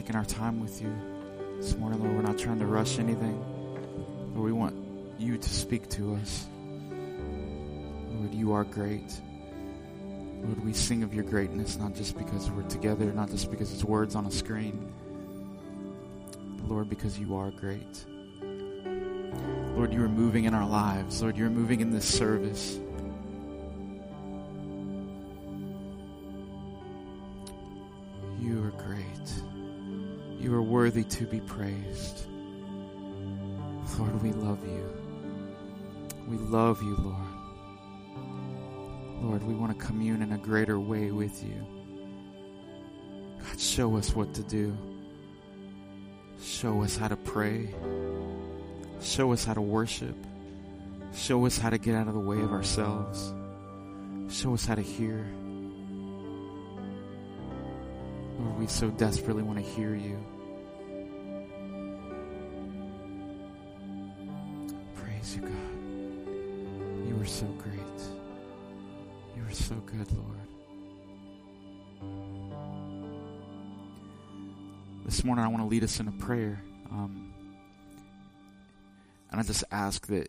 Taking our time with you this morning, Lord. We're not trying to rush anything. Lord, we want you to speak to us. Lord, you are great. Lord, we sing of your greatness, not just because we're together, not just because it's words on a screen, but Lord, because you are great. Lord, you are moving in our lives. Lord, you're moving in this service. You are great. You are worthy to be praised. Lord, we love you. We love you, Lord. Lord, we want to commune in a greater way with you. God, show us what to do. Show us how to pray. Show us how to worship. Show us how to get out of the way of ourselves. Show us how to hear. Lord, we so desperately want to hear you. Praise you, God. You are so great. You are so good, Lord. This morning I want to lead us in a prayer. And I just ask that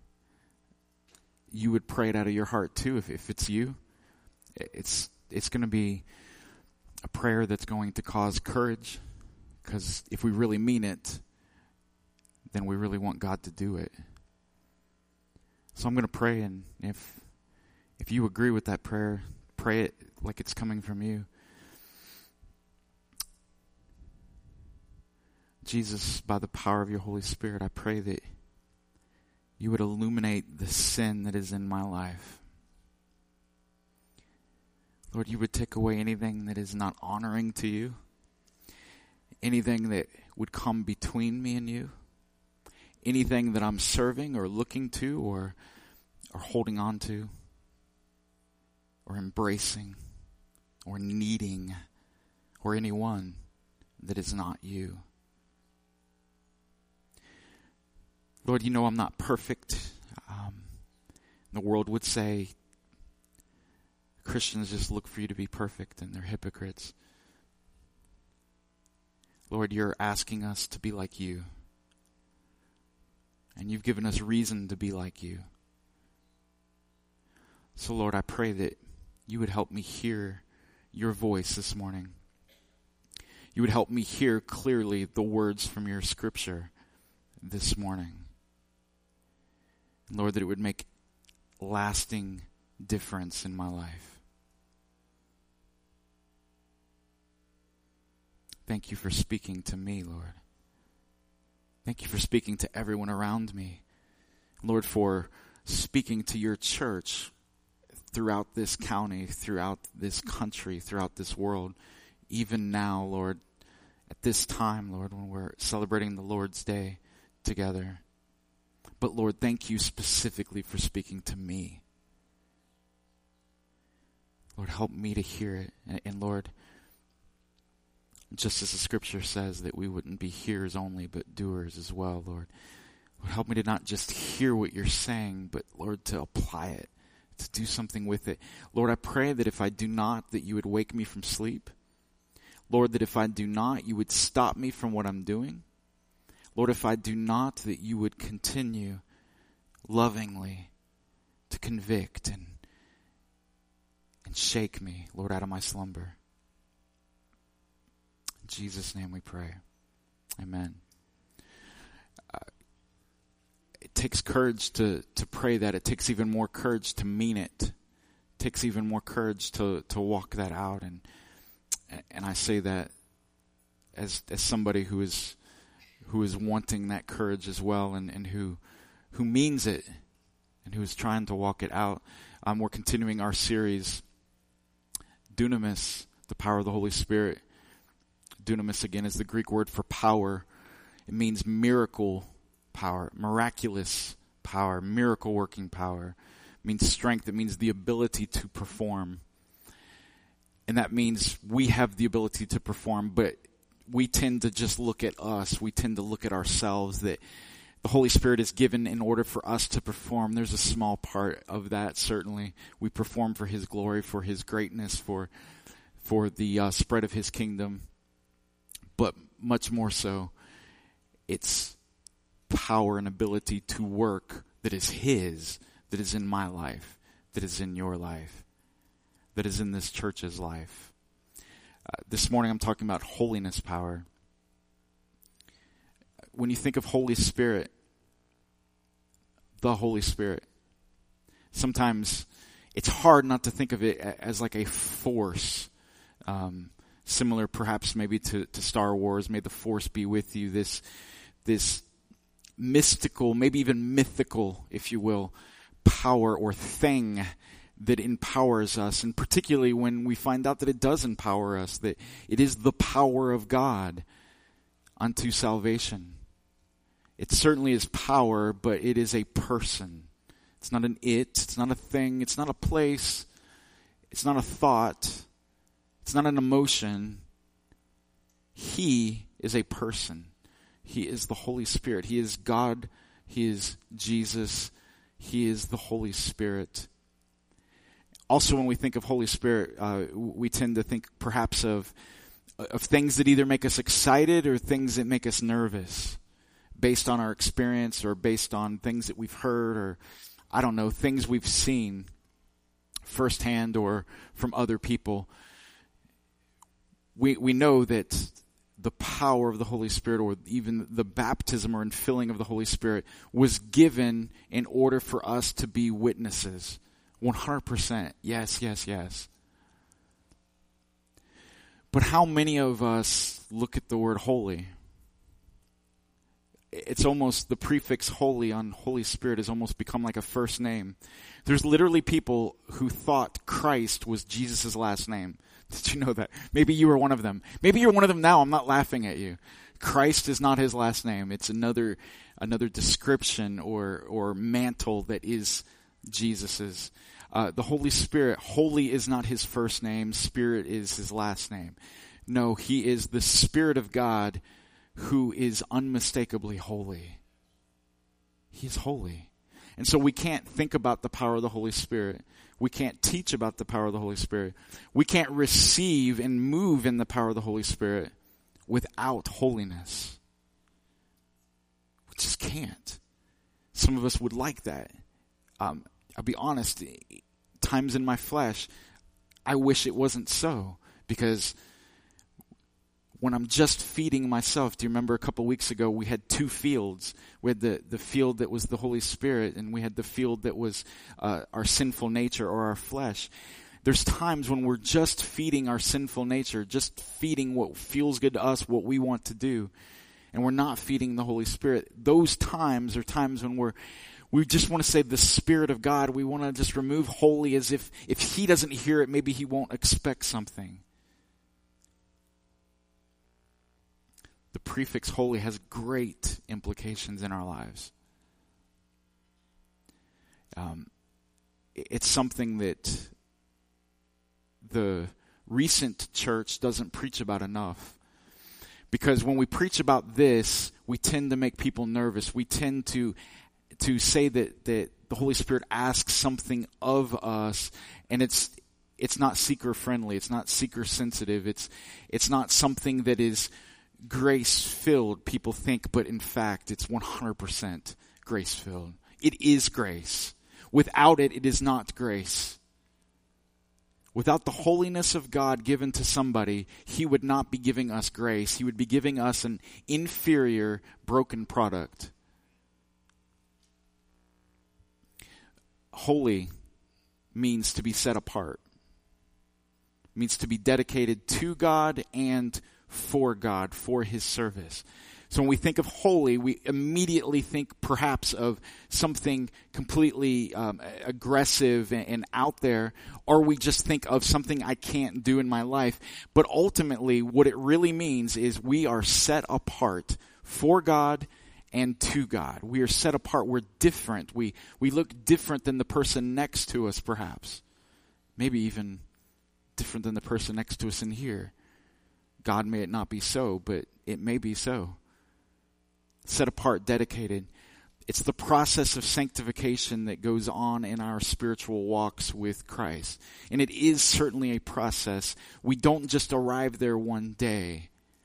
you would pray it out of your heart too. If it's you, it's going to be a prayer that's going to cause courage, because if we really mean it, then we really want God to do it. So I'm going to pray, and if you agree with that prayer, pray it like it's coming from you. Jesus, by the power of your Holy Spirit, I pray that you would illuminate the sin that is in my life. Lord, you would take away anything that is not honoring to you, anything that would come between me and you, anything that I'm serving or looking to or holding on to or embracing or needing, or anyone that is not you. Lord, you know I'm not perfect. The world would say Christians just look for you to be perfect, and they're hypocrites. Lord, you're asking us to be like you. And you've given us reason to be like you. So Lord, I pray that you would help me hear your voice this morning. You would help me hear clearly the words from your scripture this morning. Lord, that it would make lasting difference in my life. Thank you for speaking to me, Lord. Thank you for speaking to everyone around me. Lord, for speaking to your church throughout this county, throughout this country, throughout this world. Even now, Lord, at this time, Lord, when we're celebrating the Lord's Day together. But Lord, thank you specifically for speaking to me. Lord, help me to hear it. And Lord, just as the scripture says that we wouldn't be hearers only, but doers as well, Lord. Lord, help me to not just hear what you're saying, but Lord, to apply it, to do something with it. Lord, I pray that if I do not, that you would wake me from sleep. Lord, that if I do not, you would stop me from what I'm doing. Lord, if I do not, that you would continue lovingly to convict and shake me, Lord, out of my slumber. In Jesus' name we pray. Amen. It takes courage to pray that. It takes even more courage to mean it. It takes even more courage to walk that out. And I say that as somebody who is wanting that courage as well, and who means it, and who is trying to walk it out. We're continuing our series, Dunamis, the power of the Holy Spirit. Dunamis, again, is the Greek word for power. It means miracle power, miraculous power, miracle working power. It means strength. It means the ability to perform. And that means we have the ability to perform, but we tend to just look at us. We tend to look at ourselves, that the Holy Spirit is given in order for us to perform. There's a small part of that, certainly. We perform for His glory, for His greatness, for the spread of His kingdom. but much more so, it's power and ability to work that is His, that is in my life, that is in your life, that is in this church's life. This morning I'm talking about holiness power. When you think of Holy Spirit, the Holy Spirit, sometimes it's hard not to think of it as like a force, similar perhaps maybe to Star Wars. May the Force be with you. This mystical, maybe even mythical, if you will, power or thing that empowers us, and particularly when we find out that it does empower us, that it is the power of God unto salvation. It certainly is power, but it is a person. It's not an it's not a thing, it's not a place, it's not a thought, it's not an emotion. He is a person. He is the Holy Spirit. He is God. He is Jesus. He is the Holy Spirit. Also, when we think of Holy Spirit, we tend to think perhaps of things that either make us excited or things that make us nervous, based on our experience or based on things that we've heard or, I don't know, things we've seen firsthand or from other people. We know that the power of the Holy Spirit, or even the baptism or infilling of the Holy Spirit, was given in order for us to be witnesses. 100%. Yes, yes, yes. But how many of us look at the word holy? It's almost, the prefix holy on Holy Spirit has almost become like a first name. There's literally people who thought Christ was Jesus' last name. Did you know that? Maybe you were one of them. Maybe you're one of them now. I'm not laughing at you. Christ is not his last name. It's another description or mantle that is Jesus's. The Holy Spirit, holy is not his first name. Spirit is his last name. No, he is the Spirit of God who is unmistakably holy. He is holy. And so we can't think about the power of the Holy Spirit. We can't teach about the power of the Holy Spirit. We can't receive and move in the power of the Holy Spirit without holiness. We just can't. Some of us would like that. I'll be honest, times in my flesh, I wish it wasn't so, because when I'm just feeding myself, do you remember a couple weeks ago we had two fields? We had the field that was the Holy Spirit, and we had the field that was our sinful nature or our flesh. There's times when we're just feeding our sinful nature, just feeding what feels good to us, what we want to do, and we're not feeding the Holy Spirit. Those times are times when we just want to say the Spirit of God. We want to just remove holy, as if he doesn't hear it, maybe he won't expect something. The prefix holy has great implications in our lives. It's something that the recent church doesn't preach about enough. Because when we preach about this, we tend to make people nervous. We tend to say that the Holy Spirit asks something of us, and it's not seeker friendly. It's not seeker sensitive. It's not something that is grace-filled, people think, but in fact, it's 100% grace-filled. It is grace. Without it, it is not grace. Without the holiness of God given to somebody, he would not be giving us grace. He would be giving us an inferior, broken product. Holy means to be set apart. It means to be dedicated to God and for God, for his service. So when we think of holy, we immediately think perhaps of something completely aggressive and out there, or we just think of something I can't do in my life. But ultimately, what it really means is we are set apart for God and to God. We are set apart. We're different. We look different than the person next to us, perhaps. Maybe even different than the person next to us in here. God, may it not be so, but it may be so. Set apart, dedicated. It's the process of sanctification that goes on in our spiritual walks with Christ. And it is certainly a process. We don't just arrive there one day.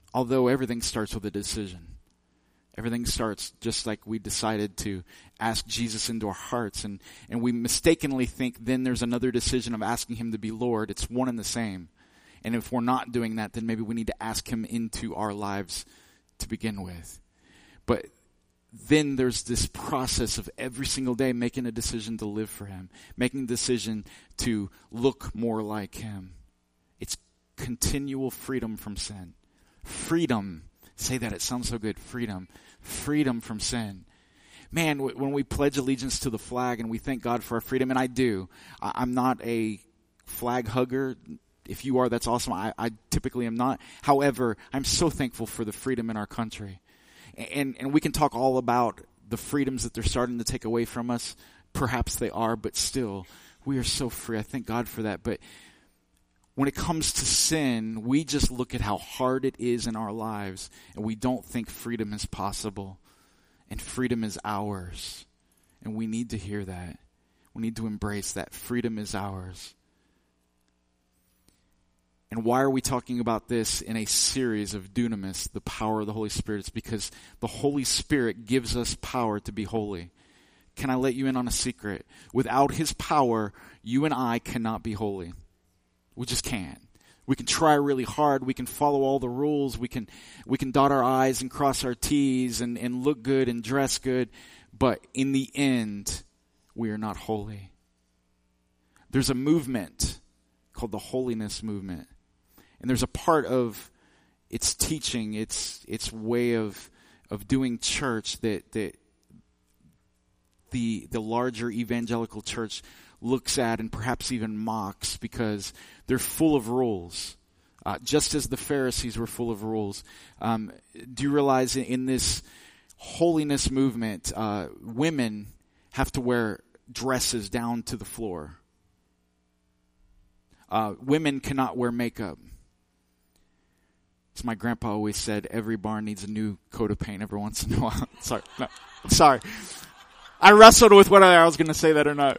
Although everything starts with a decision. Everything starts just like we decided to ask Jesus into our hearts, and we mistakenly think then there's another decision of asking him to be Lord. It's one and the same. And if we're not doing that, then maybe we need to ask him into our lives to begin with. But then there's this process of every single day making a decision to live for him, making a decision to look more like him. It's continual freedom from sin. Freedom. Say that, it sounds so good. Freedom. Freedom from sin. Man, when we pledge allegiance to the flag and we thank God for our freedom, and I do. I'm not a flag hugger. If you are, that's awesome. I typically am not. However, I'm so thankful for the freedom in our country. And we can talk all about the freedoms that they're starting to take away from us. Perhaps they are, but still, we are so free. I thank God for that. But when it comes to sin, we just look at how hard it is in our lives, and we don't think freedom is possible. And freedom is ours. And we need to hear that. We need to embrace that. Freedom is ours. And why are we talking about this in a series of dunamis, the power of the Holy Spirit? It's because the Holy Spirit gives us power to be holy. Can I let you in on a secret? Without his power, you and I cannot be holy. We just can't. We can try really hard. We can follow all the rules. We can dot our I's and cross our T's and look good and dress good. But in the end, we are not holy. There's a movement called the holiness movement. And there's a part of its teaching, its way of doing church that the larger evangelical church looks at and perhaps even mocks, because they're full of rules, just as the Pharisees were full of rules. Do you realize in this holiness movement, women have to wear dresses down to the floor? Women cannot wear makeup. As my grandpa always said, every barn needs a new coat of paint every once in a while. Sorry. No, I'm sorry. I wrestled with whether I was going to say that or not.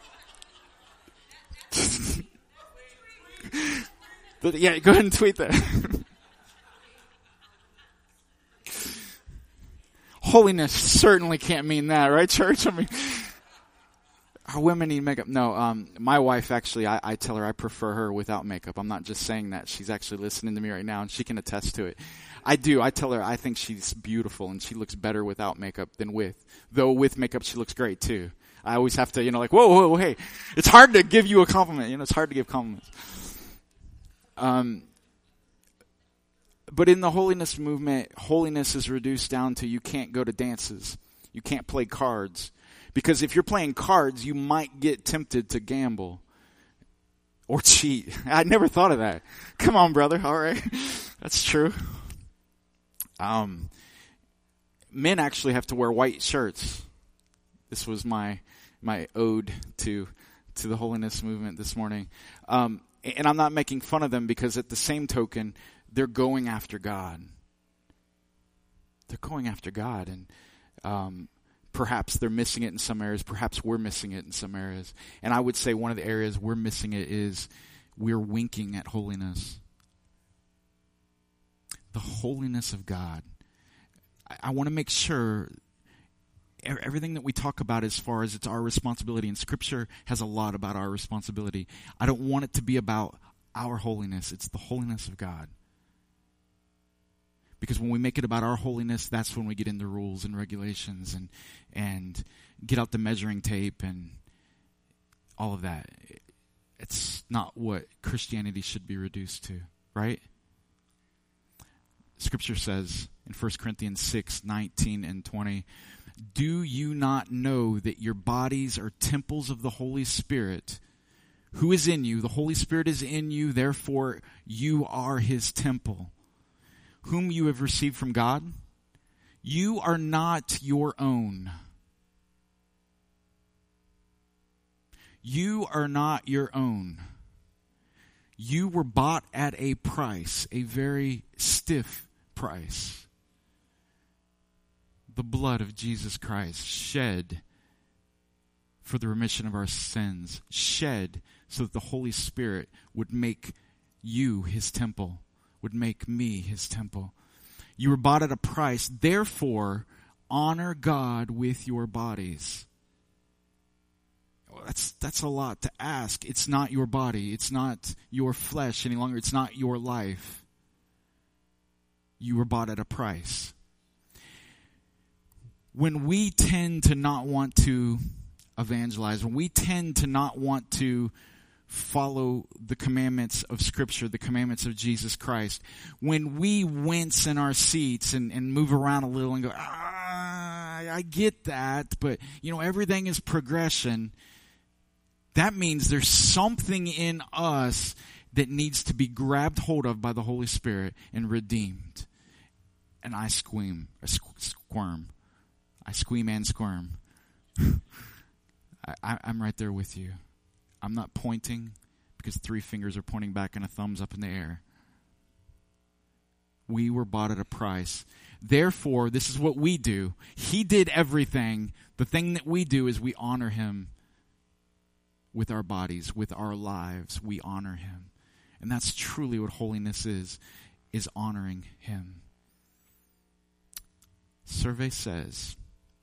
But yeah, go ahead and tweet that. Holiness certainly can't mean that, right, church? I mean, our women need makeup. No, my wife actually, I tell her I prefer her without makeup. I'm not just saying that. She's actually listening to me right now, and she can attest to it. I do. I tell her I think she's beautiful, and she looks better without makeup than with. Though with makeup, she looks great, too. I always have to, like, whoa, hey. It's hard to give you a compliment. It's hard to give compliments. But in the holiness movement, holiness is reduced down to you can't go to dances. You can't play cards. Because if you're playing cards, you might get tempted to gamble or cheat. I never thought of that. Come on, brother. All right. That's true. Men actually have to wear white shirts. This was my ode to the holiness movement this morning. And I'm not making fun of them, because at the same token, they're going after God. They're going after God. And perhaps they're missing it in some areas. Perhaps we're missing it in some areas. And I would say one of the areas we're missing it is we're winking at holiness. The holiness of God. I want to make sure everything that we talk about as far as it's our responsibility, and Scripture has a lot about our responsibility. I don't want it to be about our holiness. It's the holiness of God. Because when we make it about our holiness, that's when we get into rules and regulations and get out the measuring tape and all of that. It's not what Christianity should be reduced to, right? Scripture says in 1 Corinthians 6:19 and 20, "Do you not know that your bodies are temples of the Holy Spirit, who is in you? The Holy Spirit is in you, therefore you are his temple, whom you have received from God. You are not your own." You are not your own. You were bought at a price, a very stiff price. The blood of Jesus Christ shed for the remission of our sins, shed so that the Holy Spirit would make you his temple, would make me his temple. You were bought at a price. Therefore, honor God with your bodies. Well, that's a lot to ask. It's not your body. It's not your flesh any longer. It's not your life. You were bought at a price. When we tend to not want to evangelize, when we tend to not want to follow the commandments of Scripture, the commandments of Jesus Christ, when we wince in our seats and move around a little and go, I get that, but everything is progression, that means there's something in us that needs to be grabbed hold of by the Holy Spirit and redeemed. And I squirm. I squeam and squirm. I'm right there with you. I'm not pointing because 3 fingers are pointing back and a thumb's up in the air. We were bought at a price. Therefore, this is what we do. He did everything. The thing that we do is we honor him with our bodies, with our lives. We honor him. And that's truly what holiness is honoring him. Survey says,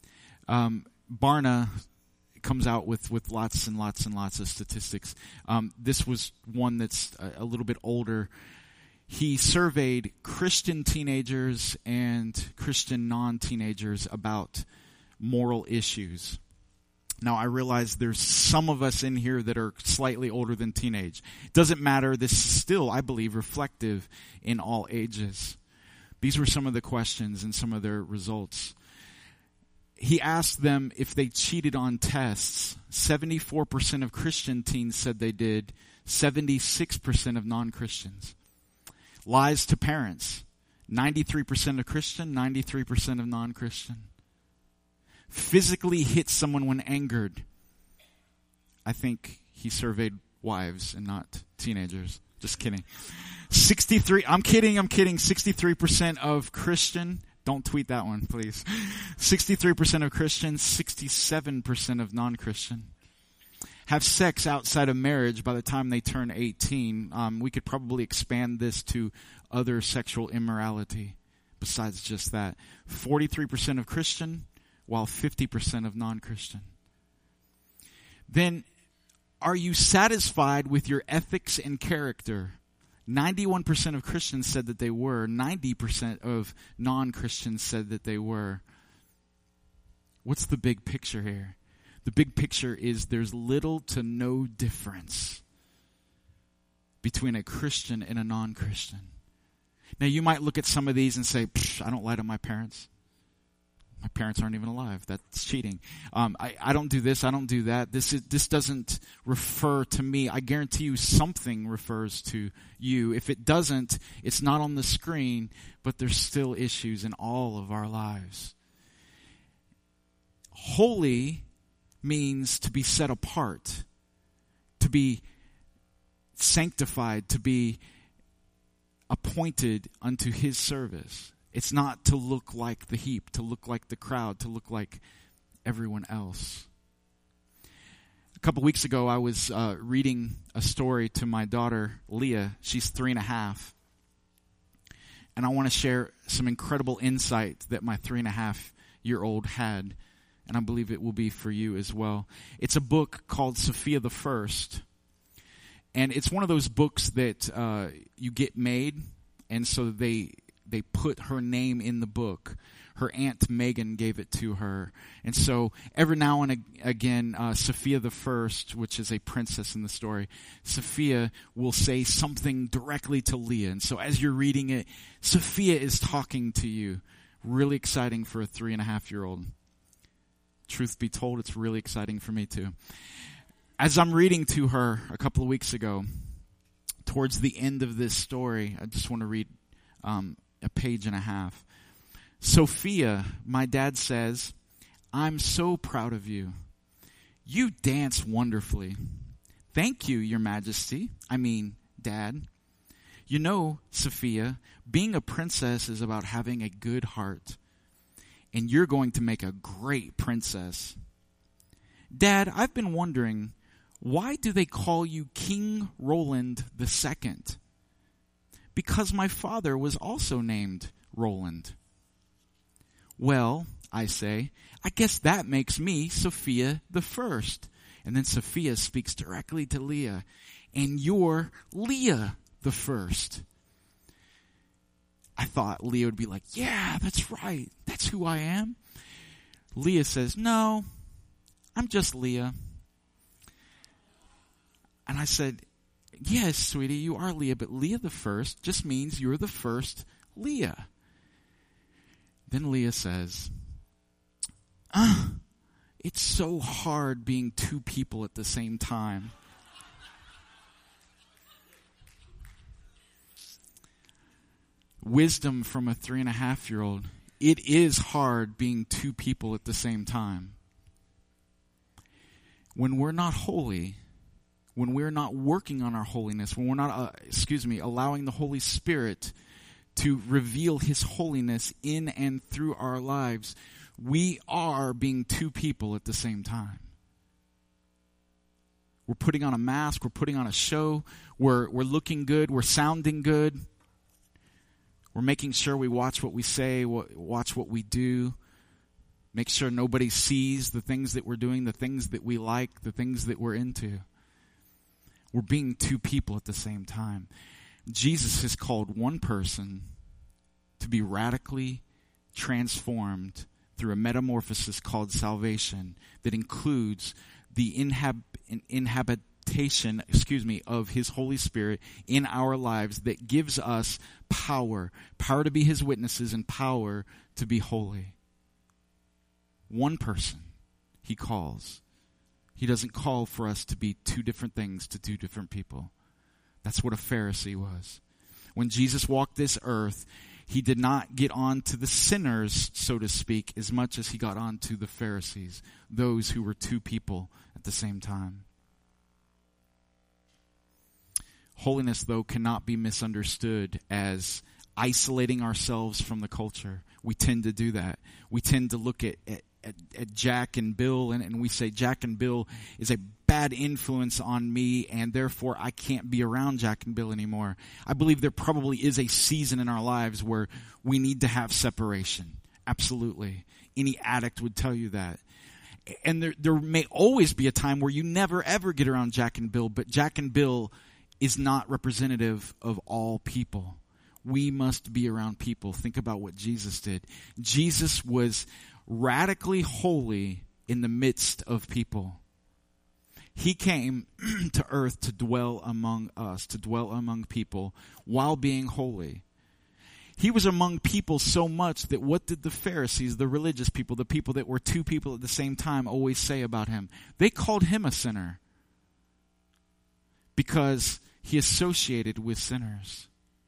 Barna comes out with lots and lots and lots of statistics. This was one that's a little bit older. He surveyed Christian teenagers and Christian non-teenagers about moral issues. Now, I realize there's some of us in here that are slightly older than teenage. It doesn't matter. This is still, I believe, reflective in all ages. These were some of the questions and some of their results. He asked them if they cheated on tests. 74% of Christian teens said they did. 76% of non-Christians. Lies to parents. 93% of Christian, 93% of non-Christian. Physically hit someone when angered. I think he surveyed wives and not teenagers. Just kidding. 63, I'm kidding. 63% of Christian. Don't tweet that one, please. 63% of Christians, 67% of non-Christian. Have sex outside of marriage by the time they turn 18. We could probably expand this to other sexual immorality besides just that. 43% of Christian, while 50% of non-Christian. Then, are you satisfied with your ethics and character? 91% of Christians said that they were. 90% of non-Christians said that they were. What's the big picture here? The big picture is there's little to no difference between a Christian and a non-Christian. Now, you might look at some of these and say, I don't lie to my parents. My parents aren't even alive. That's cheating. I don't do this. I don't do that. This doesn't refer to me. I guarantee you something refers to you. If it doesn't, it's not on the screen, but there's still issues in all of our lives. Holy means to be set apart, to be sanctified, to be appointed unto his service. It's not to look like the heap, to look like the crowd, to look like everyone else. A couple weeks ago, I was reading a story to my daughter, Leah. She's 3.5. And I want to share some incredible insight that my 3.5-year-old had. And I believe it will be for you as well. It's a book called Sophia the First. And it's one of those books that you get made, and so they put her name in the book. Her Aunt Megan gave it to her. And so every now and again, Sophia the First, which is a princess in the story, Sophia will say something directly to Leah. And so as you're reading it, Sophia is talking to you. Really exciting for a 3.5-year-old. Truth be told, it's really exciting for me too. As I'm reading to her a couple of weeks ago, towards the end of this story, I just want to read a page and a half. Sophia, my dad says, I'm so proud of you. You dance wonderfully. Thank you, Your Majesty. I mean, Dad. You know, Sophia, being a princess is about having a good heart. And you're going to make a great princess. Dad, I've been wondering, why do they call you King Roland II? Because my father was also named Roland. Well, I say, I guess that makes me Sophia the first. And then Sophia speaks directly to Leah. And you're Leah the first. I thought Leah would be like, yeah, that's right. That's who I am. Leah says, no, I'm just Leah. And I said, yes, sweetie, you are Leah, but Leah the first just means you're the first Leah. Then Leah says, it's so hard being two people at the same time. Wisdom from a 3.5-year-old. It is hard being two people at the same time. When we're not holy, when we're not working on our holiness, when we're not, allowing the Holy Spirit to reveal His holiness in and through our lives, we are being two people at the same time. We're putting on a mask, we're putting on a show, we're looking good, we're sounding good. We're making sure we watch what we say, watch what we do, make sure nobody sees the things that we're doing, the things that we like, the things that we're into. We're being two people at the same time. Jesus has called one person to be radically transformed through a metamorphosis called salvation that includes the inhabitation of His Holy Spirit in our lives that gives us power to be His witnesses and power to be holy. One person He calls. He doesn't call for us to be two different things to two different people. That's what a Pharisee was. When Jesus walked this earth, He did not get on to the sinners, so to speak, as much as He got on to the Pharisees, those who were two people at the same time. Holiness, though, cannot be misunderstood as isolating ourselves from the culture. We tend to do that. We tend to look at Jack and Bill, and we say Jack and Bill is a bad influence on me, and therefore I can't be around Jack and Bill anymore. I believe there probably is a season in our lives where we need to have separation. Absolutely. Any addict would tell you that. And there may always be a time where you never ever get around Jack and Bill, but Jack and Bill is not representative of all people. We must be around people. Think about what Jesus did. Jesus was radically holy in the midst of people. He came to earth to dwell among us, to dwell among people while being holy. He was among people so much that what did the Pharisees, the religious people, the people that were two people at the same time always say about Him? They called Him a sinner because He associated with sinners.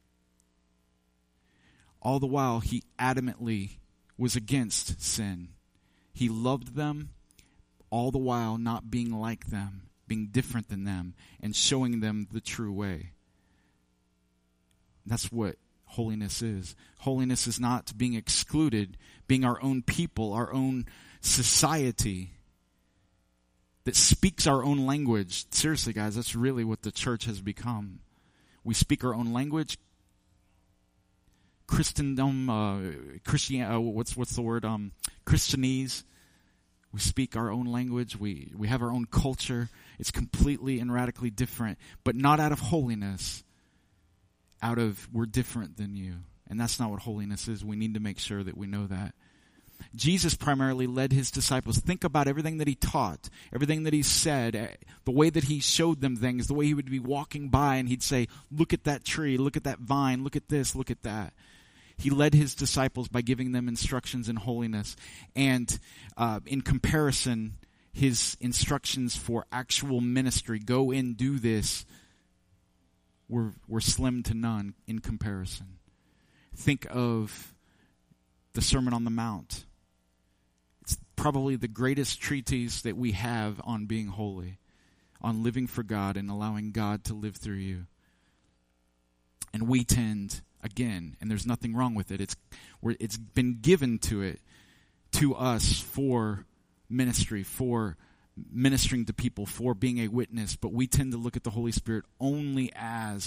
All the while, He adamantly was against sin. He loved them, all the while not being like them, being different than them, and showing them the true way. That's what holiness is. Holiness is not being excluded, being our own people, our own society that speaks our own language. Seriously, guys, that's really what the church has become. We speak our own language. Christendom, what's the word? Christianese. We speak our own language. We have our own culture. It's completely and radically different, but not out of holiness. Out of we're different than you. And that's not what holiness is. We need to make sure that we know that. Jesus primarily led His disciples. Think about everything that He taught, everything that He said, the way that He showed them things, the way He would be walking by and He'd say, look at that tree, look at that vine, look at this, look at that. He led His disciples by giving them instructions in holiness. And in comparison, His instructions for actual ministry, go and do this, were slim to none in comparison. Think of the Sermon on the Mount. It's probably the greatest treatise that we have on being holy, on living for God and allowing God to live through you. And we tend, again, and there's nothing wrong with it, it's been given to us for ministry, for ministering to people, for being a witness, but we tend to look at the Holy Spirit only as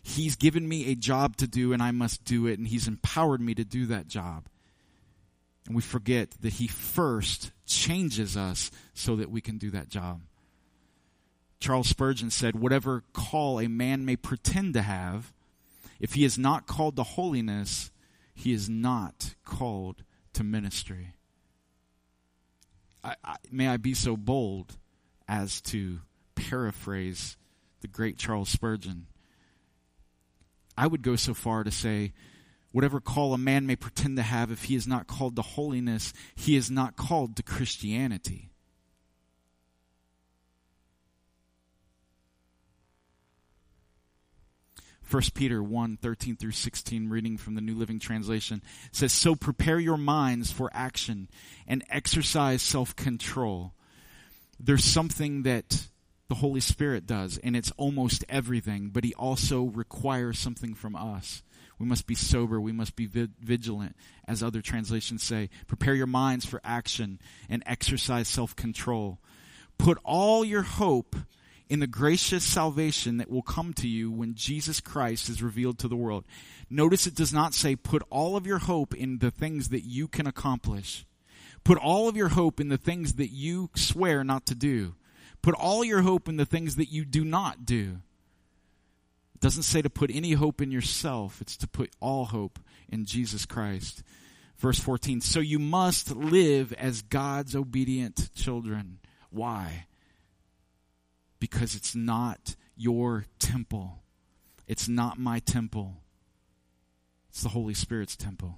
He's given me a job to do and I must do it, and He's empowered me to do that job. And we forget that He first changes us so that we can do that job. Charles Spurgeon said, whatever call a man may pretend to have, if he is not called to holiness, he is not called to ministry. May I be so bold as to paraphrase the great Charles Spurgeon. I would go so far to say, whatever call a man may pretend to have, if he is not called to holiness, he is not called to Christianity. First Peter 1:13-16, reading from the New Living Translation, says, so prepare your minds for action and exercise self-control. There's something that the Holy Spirit does, and it's almost everything, but He also requires something from us. We must be sober. We must be vigilant, as other translations say. Prepare your minds for action and exercise self-control. Put all your hope in the gracious salvation that will come to you when Jesus Christ is revealed to the world. Notice it does not say put all of your hope in the things that you can accomplish. Put all of your hope in the things that you swear not to do. Put all your hope in the things that you do not do. It doesn't say to put any hope in yourself. It's to put all hope in Jesus Christ. Verse 14, so you must live as God's obedient children. Why? Because it's not your temple. It's not my temple. It's the Holy Spirit's temple.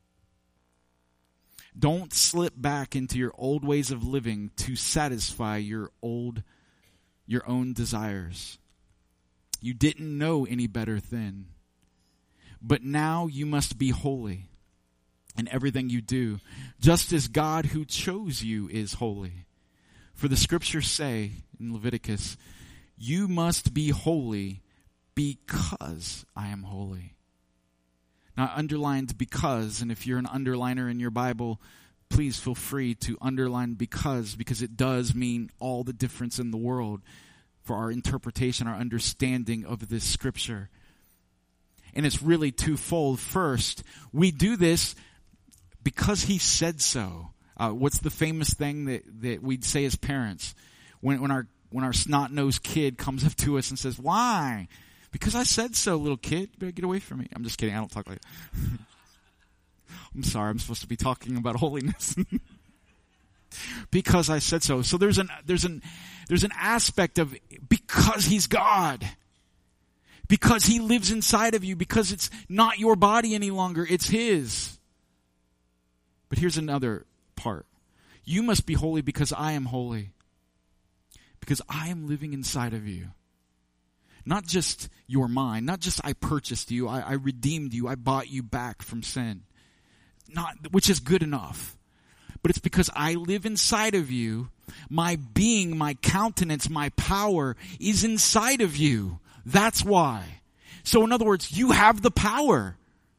Don't slip back into your old ways of living to satisfy your own desires. You didn't know any better then. But now you must be holy in everything you do, just as God who chose you is holy. For the scriptures say in Leviticus, you must be holy because I am holy. Now, underlined because, and if you're an underliner in your Bible, please feel free to underline because it does mean all the difference in the world for our interpretation, our understanding of this scripture. And it's really twofold. First, we do this because He said so. What's the famous thing that we'd say as parents when our snot-nosed kid comes up to us and says, why? Because I said so, little kid. You better get away from me. I'm just kidding. I don't talk like that. I'm sorry. I'm supposed to be talking about holiness. Because I said so. So there's an aspect of because He's God. Because He lives inside of you. Because it's not your body any longer. It's His. But here's another part. You must be holy because I am holy. Because I am living inside of you. Not just your mind. Not just I purchased you. I redeemed you. I bought you back from sin. Which is good enough. But it's because I live inside of you. My being, my countenance, my power is inside of you. That's why. So in other words, you have the power.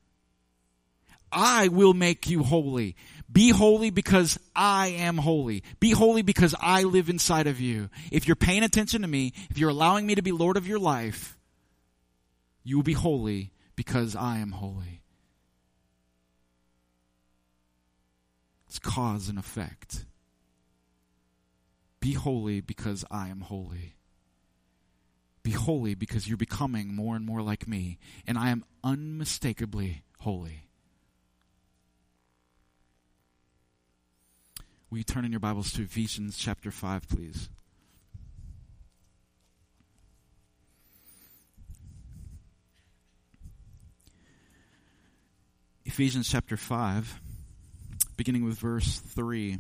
I will make you holy. Be holy because I am holy. Be holy because I live inside of you. If you're paying attention to me, if you're allowing me to be Lord of your life, you will be holy because I am holy. It's cause and effect. Be holy because I am holy. Be holy because you're becoming more and more like me, and I am unmistakably holy. Will you turn in your Bibles to Ephesians chapter 5, please? Ephesians chapter 5, beginning with verse 3.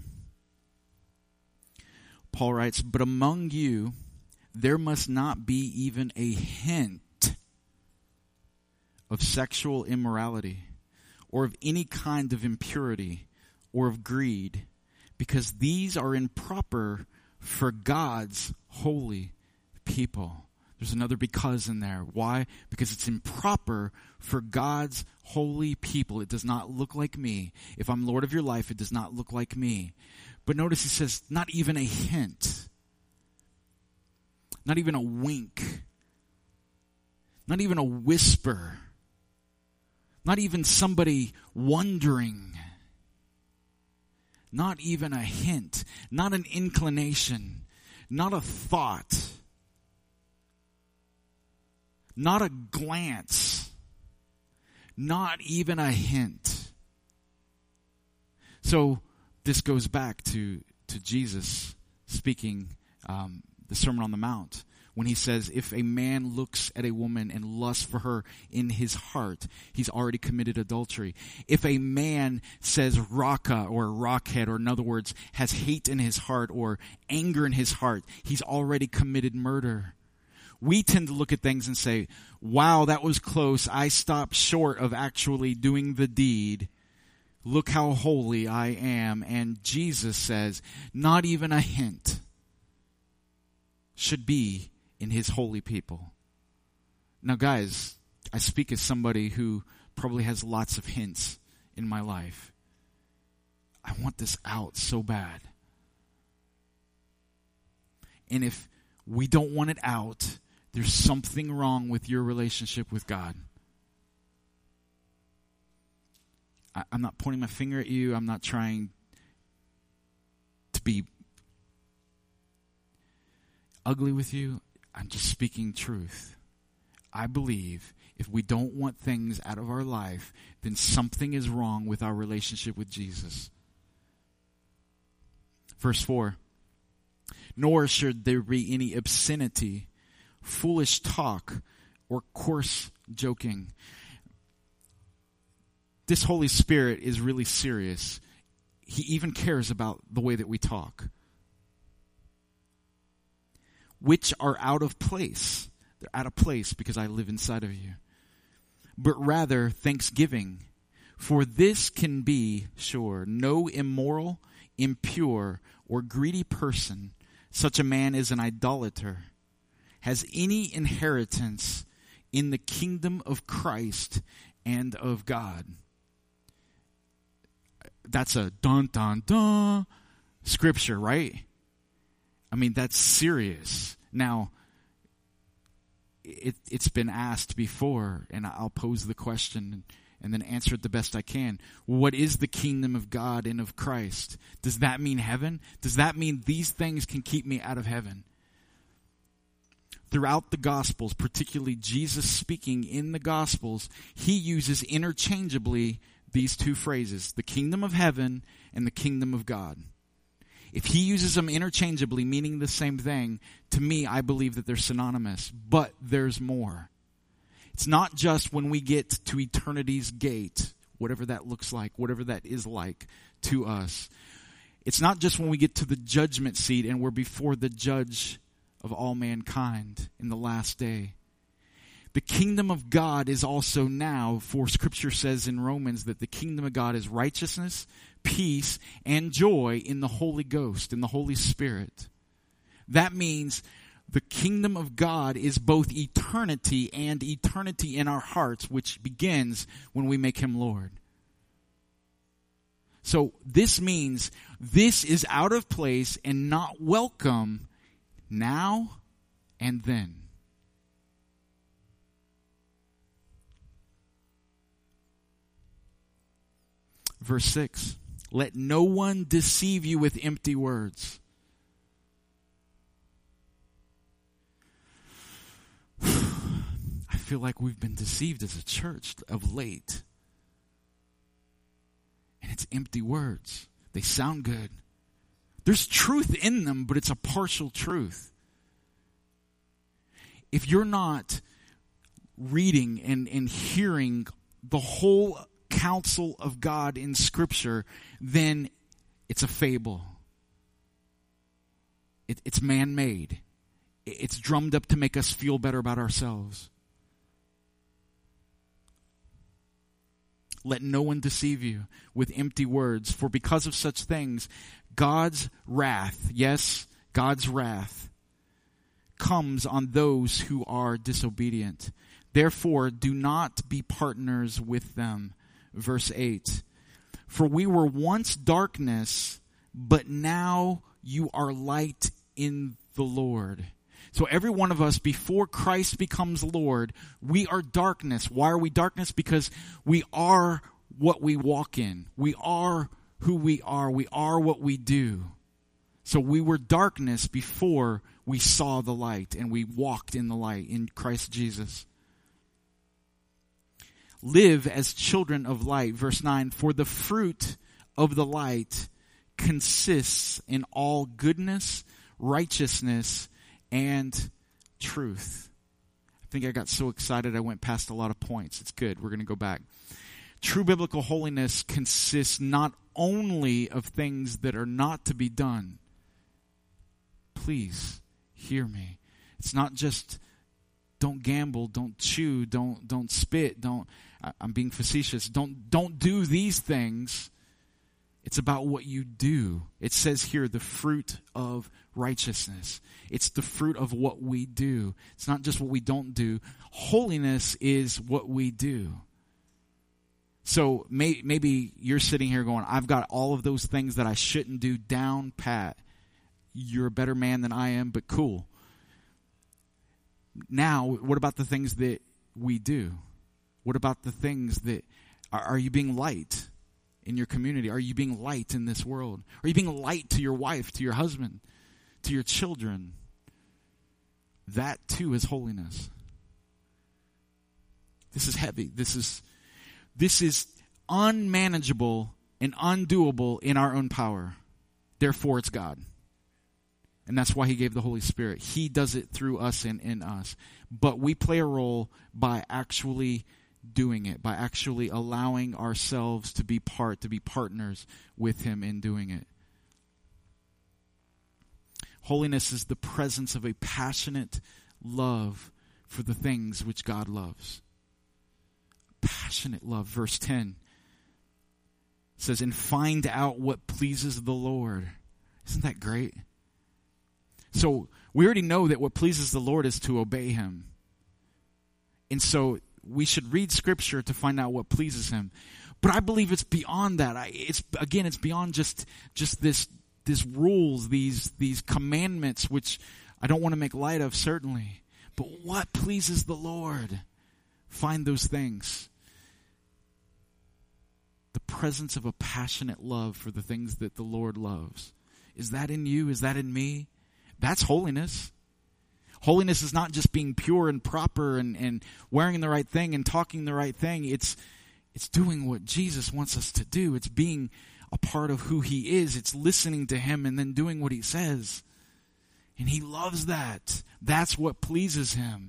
Paul writes, but among you there must not be even a hint of sexual immorality, or of any kind of impurity, or of greed, because these are improper for God's holy people. There's another because in there. Why? Because it's improper for God's holy people. It does not look like me. If I'm Lord of your life, it does not look like me. But notice he says, not even a hint. Not even a wink. Not even a whisper. Not even somebody wondering. Not even a hint. Not an inclination. Not a thought. Not a glance. Not even a hint. So this goes back to Jesus speaking the Sermon on the Mount, when he says, if a man looks at a woman and lusts for her in his heart, he's already committed adultery. If a man says raka or rockhead, or in other words, has hate in his heart or anger in his heart, he's already committed murder. We tend to look at things and say, wow, that was close. I stopped short of actually doing the deed. Look how holy I am. And Jesus says, not even a hint should be in his holy people. Now guys, I speak as somebody who probably has lots of hints in my life. I want this out so bad. And if we don't want it out, there's something wrong with your relationship with God. I'm not pointing my finger at you. I'm not trying to be ugly with you. I'm just speaking truth. I believe if we don't want things out of our life, then something is wrong with our relationship with Jesus. Verse 4. Nor should there be any obscenity, foolish talk, or coarse joking. This Holy Spirit is really serious. He even cares about the way that we talk. Which are out of place. They're out of place because I live inside of you. But rather thanksgiving. For this can be, sure, no immoral, impure, or greedy person, such a man is an idolater, has any inheritance in the kingdom of Christ and of God. That's a dun dun dun scripture, right? I mean, that's serious. Now, it's been asked before, and I'll pose the question and then answer it the best I can. What is the kingdom of God and of Christ? Does that mean heaven? Does that mean these things can keep me out of heaven? Throughout the Gospels, particularly Jesus speaking in the Gospels, he uses interchangeably these two phrases, the kingdom of heaven and the kingdom of God. If he uses them interchangeably, meaning the same thing, to me, I believe that they're synonymous. But there's more. It's not just when we get to eternity's gate, whatever that looks like, whatever that is like to us. It's not just when we get to the judgment seat and we're before the judge of all mankind in the last day. The kingdom of God is also now, for Scripture says in Romans that the kingdom of God is righteousness, peace, and joy in the Holy Ghost, in the Holy Spirit. That means the kingdom of God is both eternity and eternity in our hearts, which begins when we make him Lord. So this means this is out of place and not welcome now and then. Verse 6, let no one deceive you with empty words. I feel like we've been deceived as a church of late. And it's empty words. They sound good. There's truth in them, but it's a partial truth. If you're not reading and hearing the whole counsel of God in Scripture, then it's a fable. It's man-made. It's drummed up to make us feel better about ourselves. Let no one deceive you with empty words, for because of such things, God's wrath, yes, God's wrath, comes on those who are disobedient. Therefore, do not be partners with them. Verse 8, for we were once darkness, but now you are light in the Lord. So every one of us, before Christ becomes Lord, we are darkness. Why are we darkness? Because we are what we walk in. We are who we are. We are what we do. So we were darkness before we saw the light and we walked in the light in Christ Jesus. Live as children of light. Verse 9, for the fruit of the light consists in all goodness, righteousness, and truth. I think I got so excited I went past a lot of points. It's good. We're going to go back. True biblical holiness consists not only of things that are not to be done. Please hear me. It's not just don't gamble, don't chew, don't spit, I'm being facetious. Don't do these things. It's about what you do. It says here, the fruit of righteousness. It's the fruit of what we do. It's not just what we don't do. Holiness is what we do. So maybe you're sitting here going, I've got all of those things that I shouldn't do down pat. You're a better man than I am, but cool. Now, what about the things that we do? What about the things that, are you being light in your community? Are you being light in this world? Are you being light to your wife, to your husband, to your children? That too is holiness. This is heavy. This is unmanageable and undoable in our own power. Therefore, it's God. And that's why he gave the Holy Spirit. He does it through us and in us. But we play a role by actually doing it, by actually allowing ourselves to be partners with him in doing it. Holiness is the presence of a passionate love for the things which God loves. Passionate love. Verse 10 says, and find out what pleases the Lord. Isn't that great? So we already know that what pleases the Lord is to obey him. And so we should read Scripture to find out what pleases him. But I believe it's beyond that. It's beyond just this rules, these commandments, which I don't want to make light of, certainly. But what pleases the Lord? Find those things. The presence of a passionate love for the things that the Lord loves. Is that in you? Is that in me? That's holiness. Holiness is not just being pure and proper and wearing the right thing and talking the right thing. It's doing what Jesus wants us to do. It's being a part of who he is. It's listening to him and then doing what he says. And he loves that. That's what pleases him.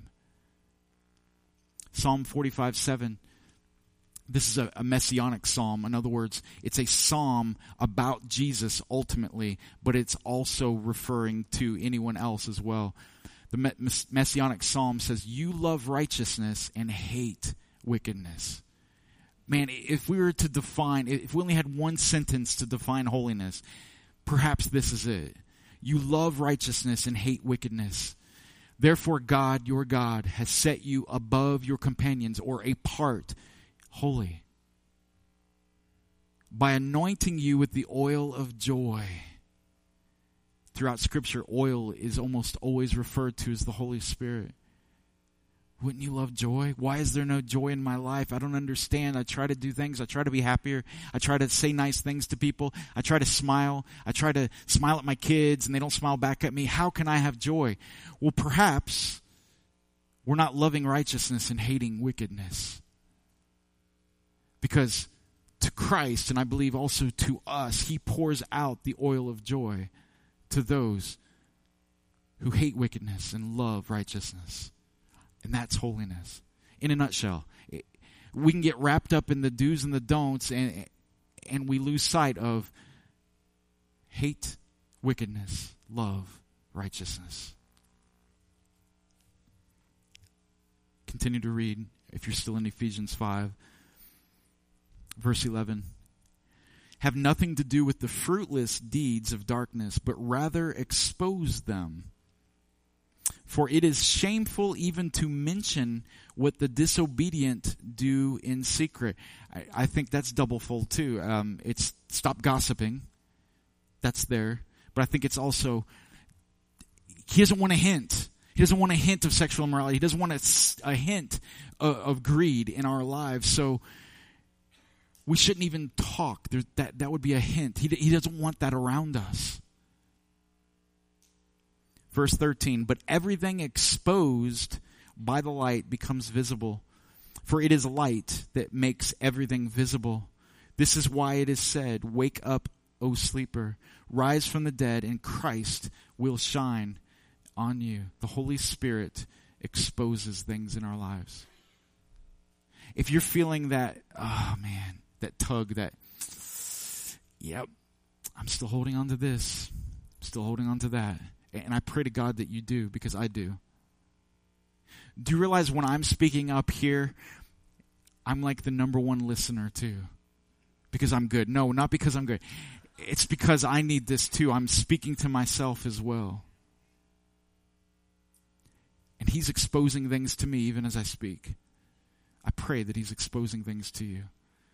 Psalm 45:7. This is a messianic psalm. In other words, it's a psalm about Jesus ultimately, but it's also referring to anyone else as well. The messianic psalm says, you love righteousness and hate wickedness. Man, if we were to define, if we only had one sentence to define holiness, perhaps this is it. You love righteousness and hate wickedness. Therefore, God, your God, has set you above your companions, or apart, holy, by anointing you with the oil of joy. Throughout Scripture, oil is almost always referred to as the Holy Spirit. Wouldn't you love joy? Why is there no joy in my life? I don't understand. I try to do things. I try to be happier. I try to say nice things to people. I try to smile. I try to smile at my kids and they don't smile back at me. How can I have joy? Well, perhaps we're not loving righteousness and hating wickedness. Because to Christ, and I believe also to us, he pours out the oil of joy to those who hate wickedness and love righteousness. And that's holiness. In a nutshell, we can get wrapped up in the do's and the don'ts, and we lose sight of hate wickedness, love righteousness. Continue to read if you're still in Ephesians 5. Verse 11. Have nothing to do with the fruitless deeds of darkness, but rather expose them. For it is shameful even to mention what the disobedient do in secret. I think that's doublefold too. It's stop gossiping. That's there. But I think it's also, he doesn't want a hint. He doesn't want a hint of sexual immorality. He doesn't want a hint of greed in our lives. So we shouldn't even talk. That would be a hint. He doesn't want that around us. Verse 13, but everything exposed by the light becomes visible, for it is light that makes everything visible. This is why it is said, wake up, O sleeper, rise from the dead, and Christ will shine on you. The Holy Spirit exposes things in our lives. If you're feeling that, oh man, that tug, yep, I'm still holding on to this, still holding on to that. And I pray to God that you do, because I do. Do you realize when I'm speaking up here, I'm like the number one listener too? Because I'm good. No, not because I'm good. It's because I need this too. I'm speaking to myself as well. And He's exposing things to me even as I speak. I pray that He's exposing things to you.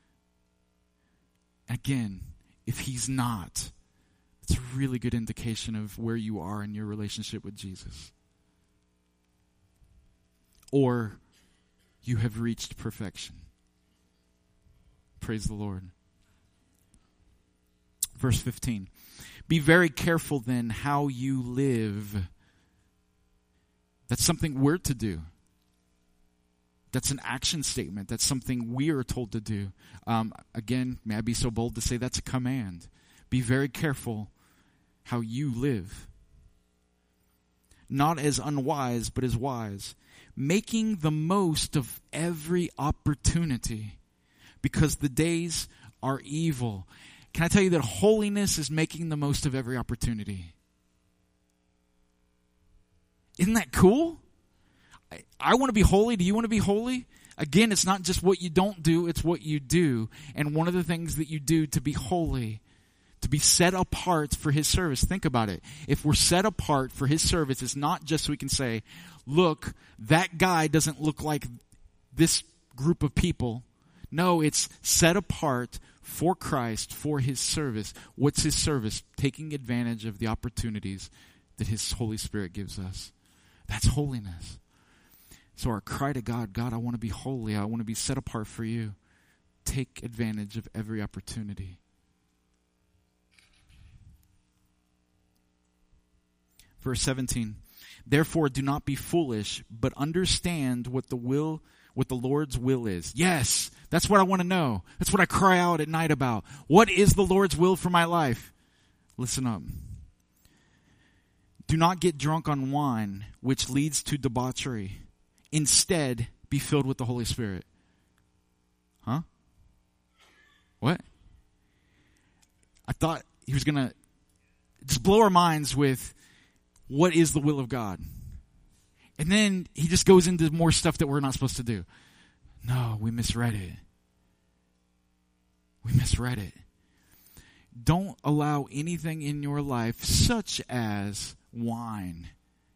Again, if He's not, it's a really good indication of where you are in your relationship with Jesus. Or you have reached perfection. Praise the Lord. Verse 15. Be very careful then how you live. That's something we're to do. That's an action statement. That's something we are told to do. Again, may I be so bold to say that's a command. Be very careful how you live. Not as unwise, but as wise. Making the most of every opportunity, because the days are evil. Can I tell you that holiness is making the most of every opportunity? Isn't that cool? I want to be holy. Do you want to be holy? Again, it's not just what you don't do, it's what you do. And one of the things that you do to be holy, to be set apart for His service. Think about it. If we're set apart for His service, it's not just so we can say, look, that guy doesn't look like this group of people. No, it's set apart for Christ, for His service. What's His service? Taking advantage of the opportunities that His Holy Spirit gives us. That's holiness. So our cry to God, God, I want to be holy. I want to be set apart for you. Take advantage of every opportunity. Verse 17, therefore do not be foolish, but understand what the Lord's will is. Yes, that's what I want to know. That's what I cry out at night about. What is the Lord's will for my life? Listen up. Do not get drunk on wine, which leads to debauchery. Instead, be filled with the Holy Spirit. Huh? What? I thought he was going to just blow our minds with what is the will of God. And then he just goes into more stuff that we're not supposed to do. No, we misread it. We misread it. Don't allow anything in your life, such as wine,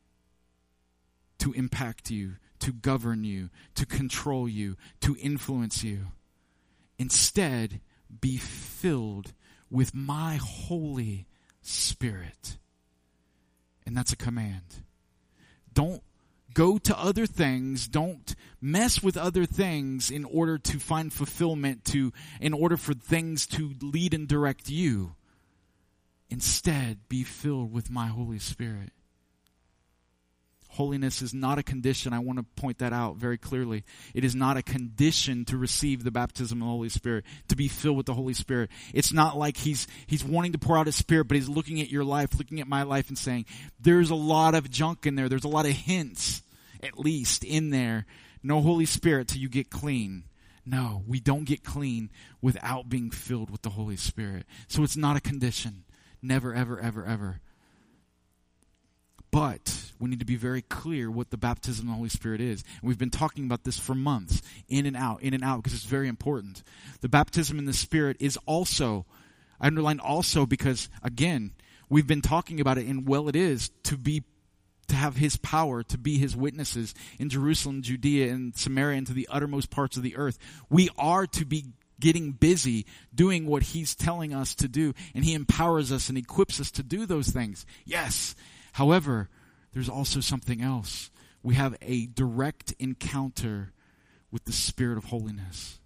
to impact you, to govern you, to control you, to influence you. Instead, be filled with my Holy Spirit. And that's a command. Don't go to other things. Don't mess with other things in order to find fulfillment, in order for things to lead and direct you. Instead, be filled with my Holy Spirit. Holiness is not a condition. I want to point that out very clearly. It is not a condition to receive the baptism of the Holy Spirit, to be filled with the Holy Spirit. It's not like he's wanting to pour out His Spirit, but He's looking at your life, looking at my life and saying, there's a lot of junk in there. There's a lot of hints, at least, in there. No Holy Spirit till you get clean. No, we don't get clean without being filled with the Holy Spirit. So it's not a condition. Never, ever, ever, ever. But we need to be very clear what the baptism of the Holy Spirit is. And we've been talking about this for months, in and out, because it's very important. The baptism in the Spirit is also, I underline also because, again, we've been talking about it, and well, it is to have His power, to be His witnesses in Jerusalem, Judea, and Samaria, and to the uttermost parts of the earth. We are to be getting busy doing what He's telling us to do, and He empowers us and equips us to do those things. Yes. However, there's also something else. We have a direct encounter with the Spirit of holiness.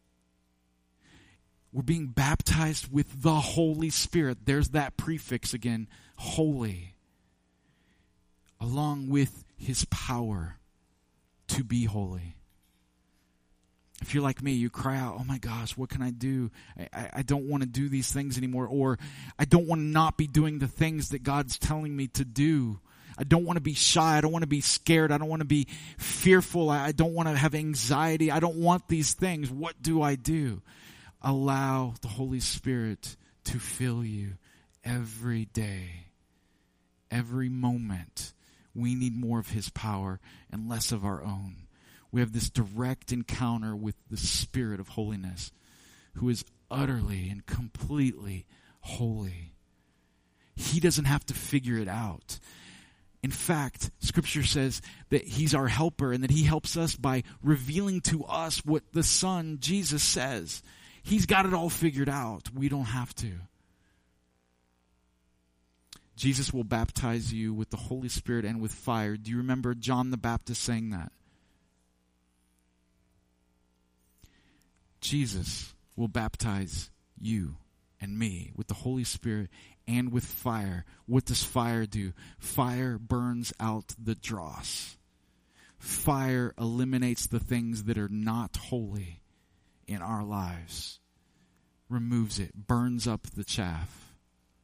We're being baptized with the Holy Spirit. There's that prefix again, holy. Along with His power to be holy. If you're like me, you cry out, oh my gosh, what can I do? I don't want to do these things anymore. Or I don't want to not be doing the things that God's telling me to do. I don't want to be shy. I don't want to be scared. I don't want to be fearful. I don't want to have anxiety. I don't want these things. What do I do? Allow the Holy Spirit to fill you every day, every moment. We need more of His power and less of our own. We have this direct encounter with the Spirit of holiness, who is utterly and completely holy. He doesn't have to figure it out. In fact, Scripture says that He's our helper and that He helps us by revealing to us what the Son, Jesus, says. He's got it all figured out. We don't have to. Jesus will baptize you with the Holy Spirit and with fire. Do you remember John the Baptist saying that? Jesus will baptize you and me with the Holy Spirit and with fire. What does fire do? Fire burns out the dross. Fire eliminates the things that are not holy in our lives. Removes it, burns up the chaff.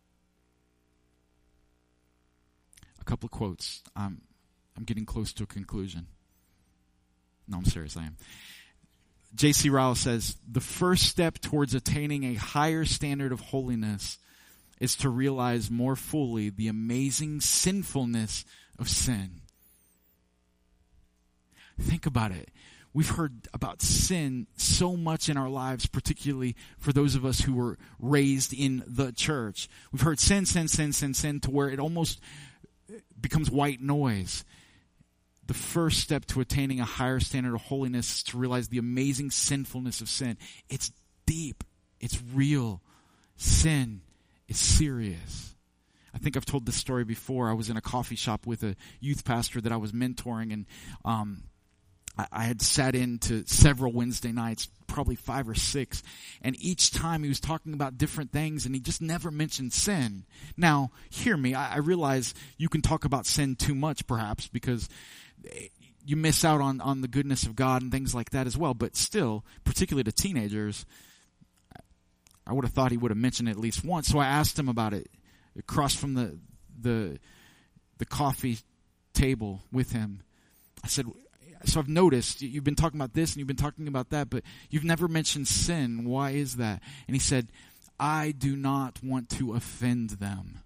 A couple of quotes. I'm getting close to a conclusion. No, I'm serious, I am. J.C. Ryle says, the first step towards attaining a higher standard of holiness is to realize more fully the amazing sinfulness of sin. Think about it. We've heard about sin so much in our lives, particularly for those of us who were raised in the church. We've heard sin, sin, sin, sin, sin, to where it almost becomes white noise. The first step to attaining a higher standard of holiness is to realize the amazing sinfulness of sin. It's deep. It's real. Sin is serious. I think I've told this story before. I was in a coffee shop with a youth pastor that I was mentoring, and I had sat in to several Wednesday nights, probably 5 or 6, and each time he was talking about different things, and he just never mentioned sin. Now, hear me, I realize you can talk about sin too much, perhaps, because you miss out on the goodness of God and things like that as well, but still, particularly to teenagers, I would have thought he would have mentioned it at least once, so I asked him about it across from the coffee table with him. I said, so I've noticed you've been talking about this and you've been talking about that, but you've never mentioned sin. Why is that? And he said, I do not want to offend them.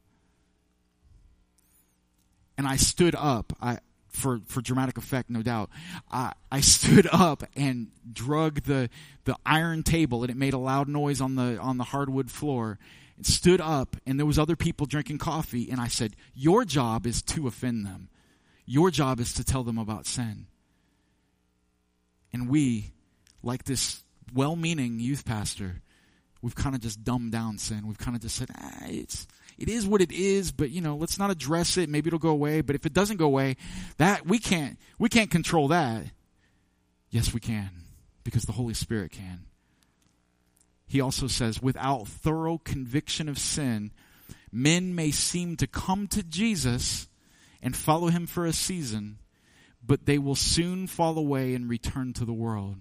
And I stood up, for dramatic effect, no doubt. I stood up and drug the iron table, and it made a loud noise on the hardwood floor. And stood up, and there was other people drinking coffee, and I said, your job is to offend them. Your job is to tell them about sin. And we, like this well-meaning youth pastor, we've kind of just dumbed down sin. We've kind of just said, it is what it is, but let's not address it. Maybe it'll go away. But if it doesn't go away, that we can't control that. Yes, we can, because the Holy Spirit can. He also says, without thorough conviction of sin, men may seem to come to Jesus and follow Him for a season, but they will soon fall away and return to the world.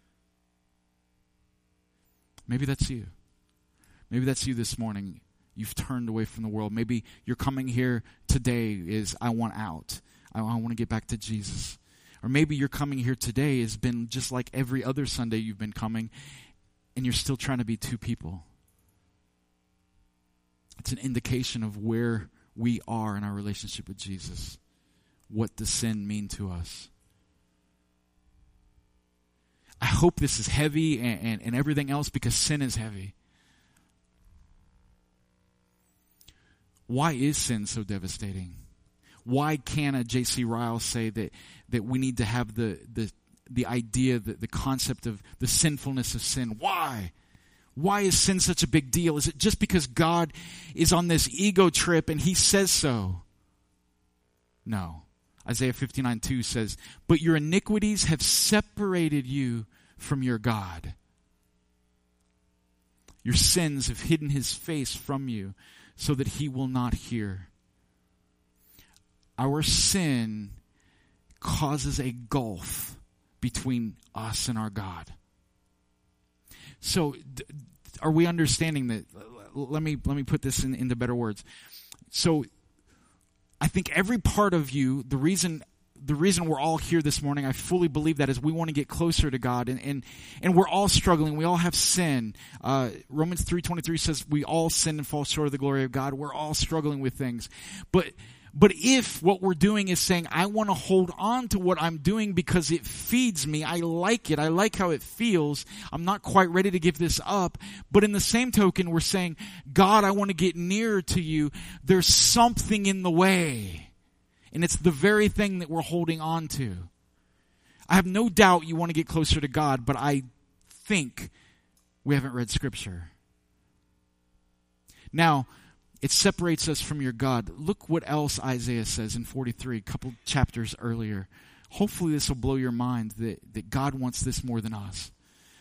Maybe that's you. Maybe that's you this morning. You've turned away from the world. Maybe you're coming here today is, I want out. I want to get back to Jesus. Or maybe you're coming here today has been just like every other Sunday you've been coming, and you're still trying to be two people. It's an indication of where we are in our relationship with Jesus. What does sin mean to us? I hope this is heavy and everything else, because sin is heavy. Why is sin so devastating? Why can a J.C. Ryle say that we need to have the idea, the concept of the sinfulness of sin? Why? Why is sin such a big deal? Is it just because God is on this ego trip and He says so? No. Isaiah 59:2 says, but your iniquities have separated you from your God. Your sins have hidden his face from you so that he will not hear. Our sin causes a gulf between us and our God. So, are we understanding that? Let me put this into better words. So, I think every part of you, the reason we're all here this morning, I fully believe that, is we want to get closer to God, and we're all struggling. We all have sin. Romans 3:23 says we all sin and fall short of the glory of God. We're all struggling with things. But if what we're doing is saying, I want to hold on to what I'm doing because it feeds me, I like it, I like how it feels, I'm not quite ready to give this up, but in the same token, we're saying, God, I want to get nearer to you, there's something in the way. And it's the very thing that we're holding on to. I have no doubt you want to get closer to God, but I think we haven't read Scripture. Now, it separates us from your God. Look what else Isaiah says in 43, a couple chapters earlier. Hopefully this will blow your mind that God wants this more than us.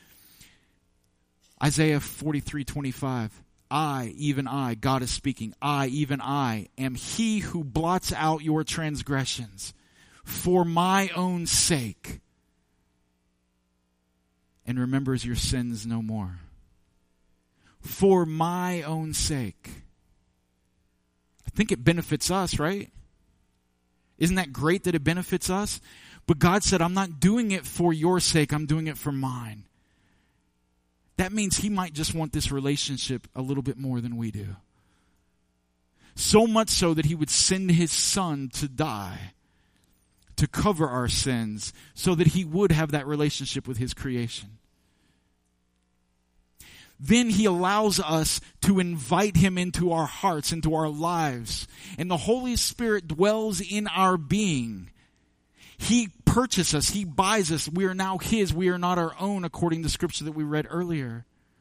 Isaiah 43:25. I, even I, God is speaking, I, even I, am he who blots out your transgressions for my own sake and remembers your sins no more. For my own sake. I think it benefits us, right? Isn't that great that it benefits us? But God said, I'm not doing it for your sake, I'm doing it for mine. That means he might just want this relationship a little bit more than we do. So much so that he would send his son to die, to cover our sins, so that he would have that relationship with his creation. Then he allows us to invite him into our hearts, into our lives. And the Holy Spirit dwells in our being. He purchased us. He buys us. We are now his. We are not our own, according to Scripture that we read earlier.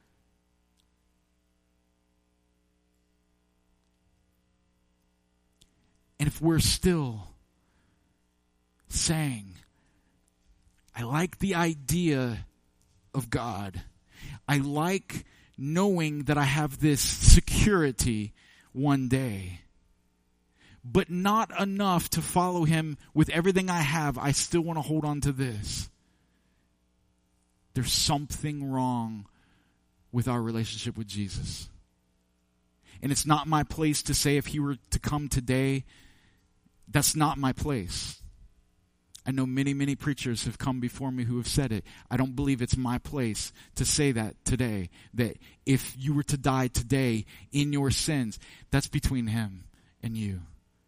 And if we're still saying, I like the idea of God, I like knowing that I have this security one day, but not enough to follow him with everything I have, I still want to hold on to this. There's something wrong with our relationship with Jesus. And it's not my place to say if he were to come today, that's not my place. I know many, many preachers have come before me who have said it. I don't believe it's my place to say that today, that if you were to die today in your sins, that's between him and you.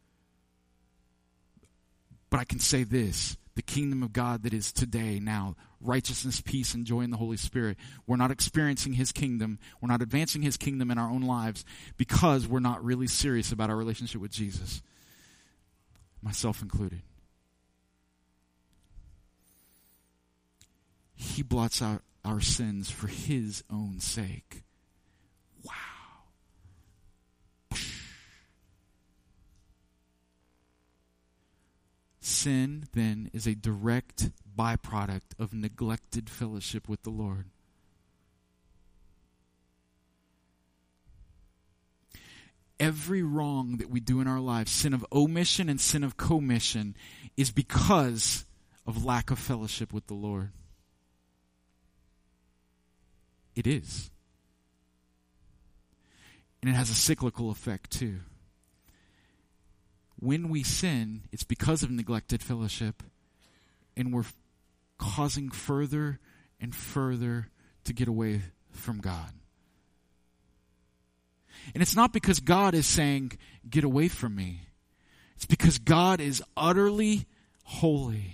But I can say this, the kingdom of God that is today, now, righteousness, peace, and joy in the Holy Spirit. We're not experiencing his kingdom. We're not advancing his kingdom in our own lives because we're not really serious about our relationship with Jesus, myself included. He blots out our sins for his own sake. Wow. Sin, then, is a direct byproduct of neglected fellowship with the Lord. Every wrong that we do in our lives, sin of omission and sin of commission, is because of lack of fellowship with the Lord. It is. And it has a cyclical effect too. When we sin, it's because of neglected fellowship, and we're causing further and further to get away from God. And it's not because God is saying, get away from me. It's because God is utterly holy.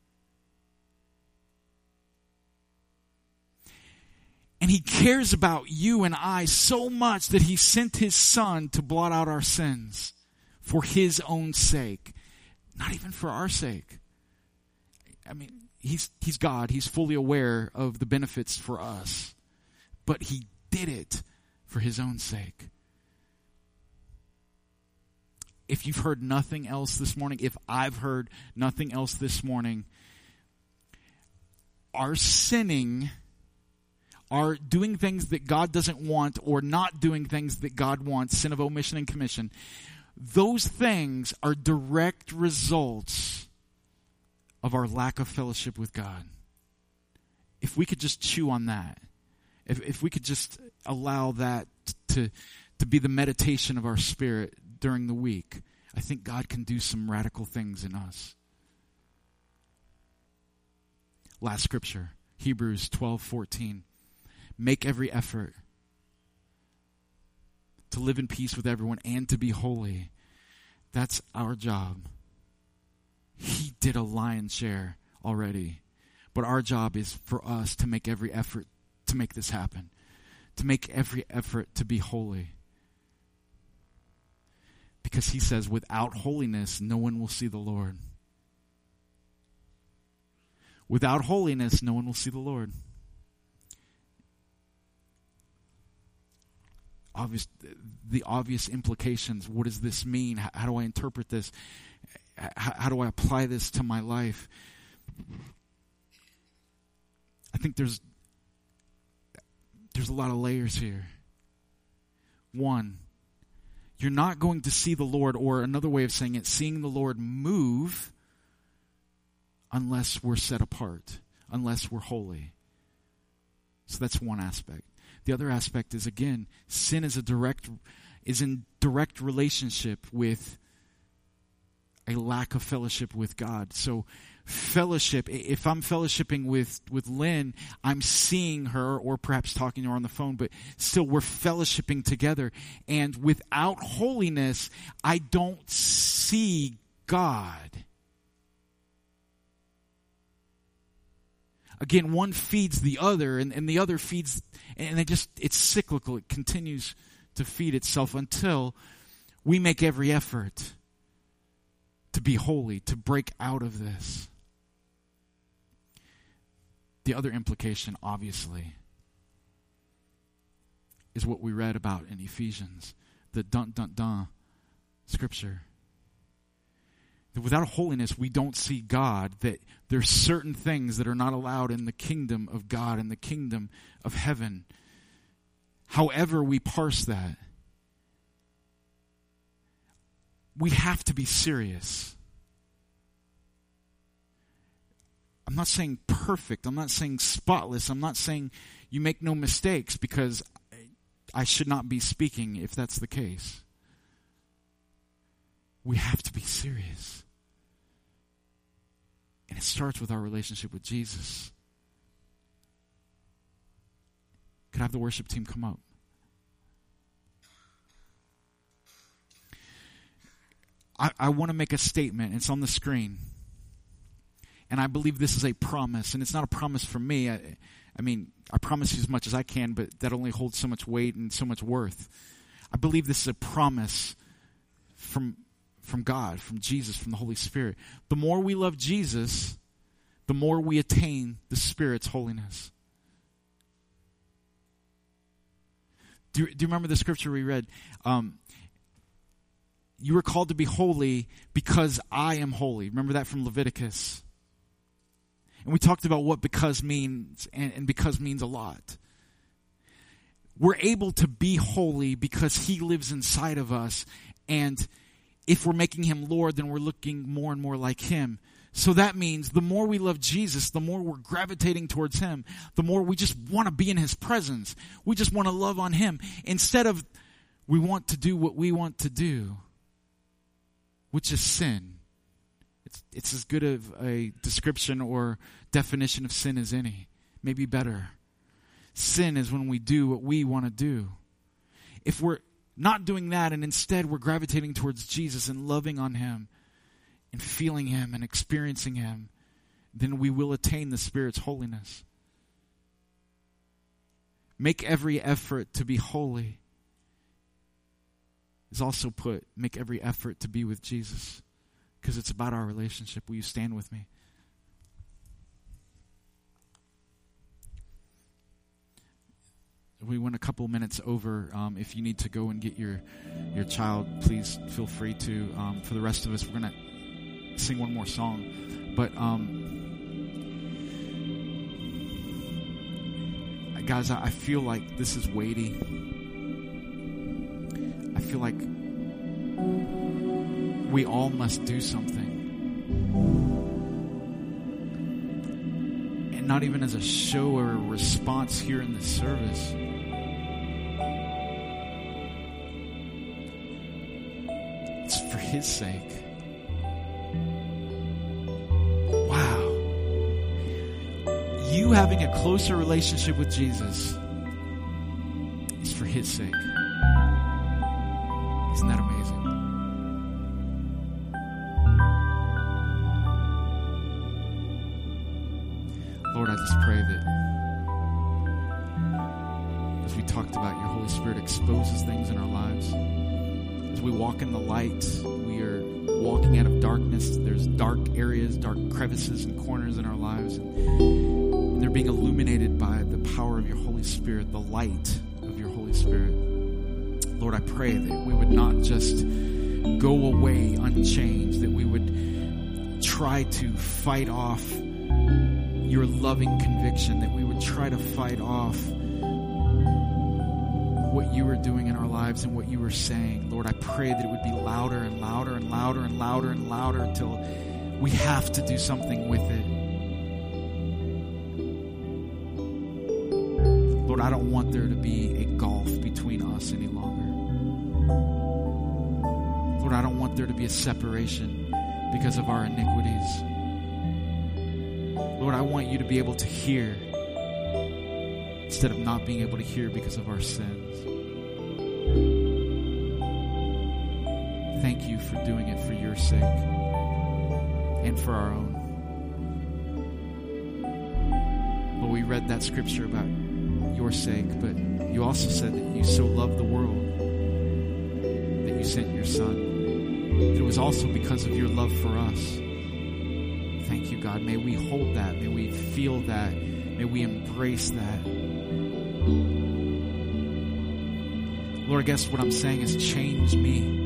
And he cares about you and I so much that he sent his son to blot out our sins for his own sake. Not even for our sake. I mean, he's God. He's fully aware of the benefits for us. But he did it for his own sake. if you've heard nothing else this morning, if I've heard nothing else this morning, our sinning, our doing things that God doesn't want or not doing things that God wants, sin of omission and commission, those things are direct results of our lack of fellowship with God. If we could just chew on that, if we could just allow that to be the meditation of our spirit during the week, I think God can do some radical things in us. Last scripture, Hebrews 12:14. Make every effort to live in peace with everyone and to be holy. That's our job. He did a lion's share already. But our job is for us to make every effort to make this happen. To make every effort to be holy. Because he says, without holiness, no one will see the Lord. Without holiness, no one will see the Lord. The obvious implications. What does this mean? How do I interpret this? How do I apply this to my life? I think there's a lot of layers here. One, you're not going to see the Lord, or another way of saying it, seeing the Lord move unless we're set apart, unless we're holy. So that's one aspect. The other aspect is, again, sin is in direct relationship with a lack of fellowship with God. So fellowship, if I'm fellowshipping with Lynn, I'm seeing her or perhaps talking to her on the phone, but still we're fellowshipping together. And without holiness, I don't see God. Again, one feeds the other, and the other feeds, and it's cyclical. It continues to feed itself until we make every effort to be holy, to break out of this. The other implication, obviously, is what we read about in Ephesians, the scripture. That without holiness, we don't see God, that there's certain things that are not allowed in the kingdom of God, in the kingdom of heaven. However we parse that, we have to be serious. I'm not saying perfect. I'm not saying spotless. I'm not saying you make no mistakes, because I should not be speaking if that's the case. We have to be serious. And it starts with our relationship with Jesus. Could I have the worship team come up? I want to make a statement. It's on the screen. And I believe this is a promise. And it's not a promise from me. I mean, I promise you as much as I can, but that only holds so much weight and so much worth. I believe this is a promise from God, from Jesus, from the Holy Spirit. The more we love Jesus, the more we attain the Spirit's holiness. Do you remember the scripture we read? You were called to be holy because I am holy. Remember that from Leviticus? And we talked about what because means, and because means a lot. We're able to be holy because He lives inside of us, and if we're making Him Lord, then we're looking more and more like Him. So that means the more we love Jesus, the more we're gravitating towards Him, the more we just want to be in His presence. We just want to love on Him. Instead of we want to do what we want to do, which is sin. It's as good of a description or definition of sin as any. Maybe better. Sin is when we do what we want to do. If we're not doing that, and instead we're gravitating towards Jesus and loving on Him and feeling Him and experiencing Him, then we will attain the Spirit's holiness. Make every effort to be holy is also put, make every effort to be with Jesus, because it's about our relationship. Will you stand with me? We went a couple minutes over. If you need to go and get your child, please feel free to. For the rest of us, we're going to sing one more song. But guys, I feel like this is weighty. I feel like we all must do something. And not even as a show or a response here in this service. It's for His sake. Wow. You having a closer relationship with Jesus is for His sake. Isn't that amazing? Lord, I just pray that as we talked about, your Holy Spirit exposes things in our lives. As we walk in the light, we are walking out of darkness. There's dark areas, dark crevices and corners in our lives. And they're being illuminated by the power of your Holy Spirit, the light of your Holy Spirit. Lord, I pray that we would not just go away unchanged, that we would try to fight off your loving conviction, that we would try to fight off what you were doing in our lives and what you were saying. Lord, I pray that it would be louder and louder and louder and louder and louder until we have to do something with it. Lord, I don't want there to be a gulf between us any longer. Lord, I don't want there to be a separation because of our iniquities. Lord, I want you to be able to hear instead of not being able to hear because of our sins. Thank you for doing it for your sake and for our own. Lord, we read that scripture about your sake, but you also said that you so loved the world that you sent your Son. That it was also because of your love for us. Thank you, God. May we hold that. May we feel that. May we embrace that. Lord, I guess what I'm saying is change me.